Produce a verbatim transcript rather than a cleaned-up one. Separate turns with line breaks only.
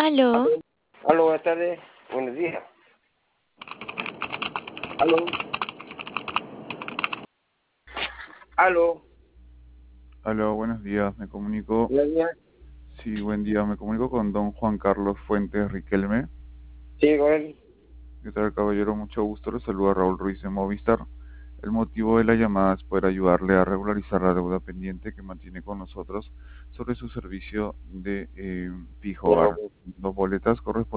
Aló,
Aló, aló, buenas tardes, buenos días. Aló, aló,
Aló, buenos días, me comunico,
buenos días.
sí, buen día, me comunico con don Juan Carlos Fuentes Riquelme.
Sí, con él.
¿Qué tal, caballero? Mucho gusto, le saluda Raúl Ruiz de Movistar. El motivo de la llamada es poder ayudarle a regularizar la deuda pendiente que mantiene con nosotros sobre su servicio de eh, Pijo
Ya,
Bar.
ok.
Dos boletas correspondientes